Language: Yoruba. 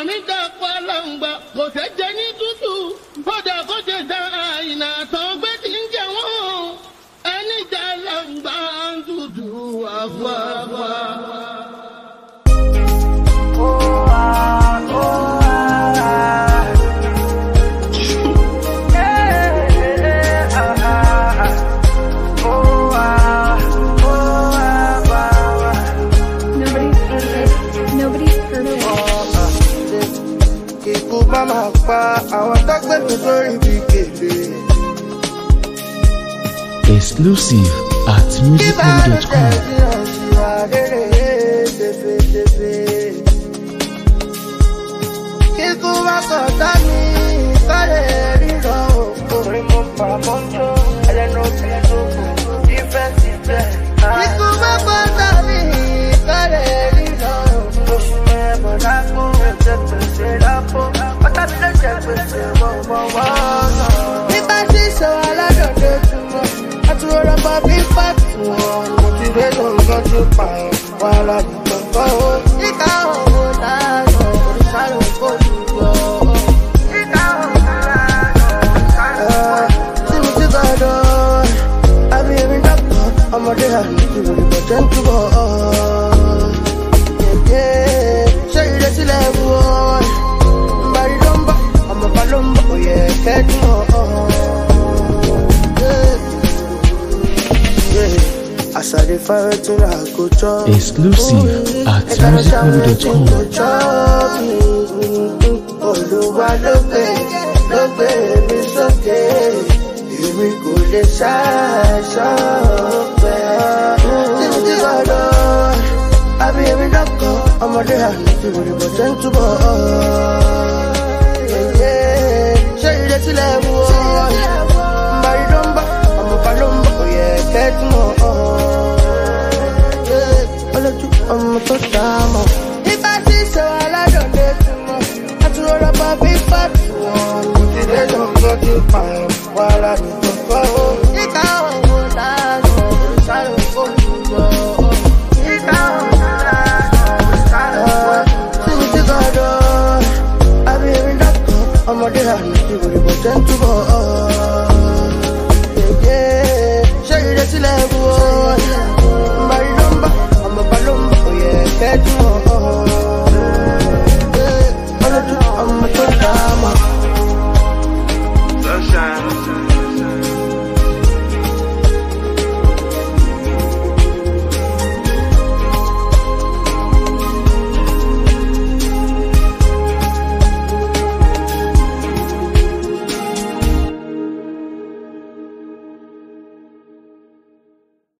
níta palangba kò fẹ́ jẹ ní tútù bọ́dà kò tẹ̀ dá àyìnà tán gbé tí ń jẹ wọ́n ẹni jà làǹgbà ń tútù àfààfà. Mama pa àwọn tọ́gbẹ́ mi sórí bí kèlè. Exclusive at musicmood.com. Kíkú wá kọ̀ọ̀tà mi kọ́lẹ̀ ríran orin mo fà mọ́jọ́ ẹlẹ́nu ìlú ìfẹ́ ti bẹ̀. Kíkú wá kọ̀ọ̀tà mi kọ́lẹ̀ ríran oṣù mẹ́bọ̀ lápò ẹ̀jẹ̀ pèsè lápò. Nígbà tí ìṣòro aládọ̀dọ̀ túmọ̀, àtúrọ̀ ọmọ bí pàtó wọn. Mo ti dé lóògùn tó pààyàn, wà ládùúgbò kọ́ ó. Nígbà òun dáná, oríṣàlù kò dùgbò. Nígbà òun dáná, oríṣàlù kò dùgbò. Tí mo ti gbọ́dọ̀, àbí èmi dọ́kọ̀, ọmọdé àná ti rò ìbọn jẹ́ ń túbọ̀. Ṣé ìrètí lẹ́wọ̀ wọn? Palombo, yeah, catch yeah. As I defy to go chop. Exclusive at musicmood.com. Olúwa ló gbé mi sókè. Èmi kò lè ṣàṣọpẹ́. Tí mo ti gbọ́dọ̀, àbí èmi dọ́kọ̀, ọmọdé àná ti wòlé bọ̀ jẹ́ ń túbọ̀. I'm